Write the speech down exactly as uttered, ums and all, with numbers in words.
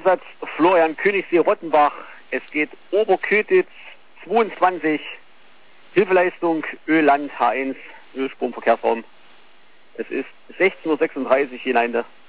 Einsatz Florian Königssee-Rottenbach. Es geht Oberkötitz zweiundzwanzig. Hilfeleistung Öland H eins, Ölstromverkehrsraum. Es ist sechzehn Uhr sechsunddreißig hinein.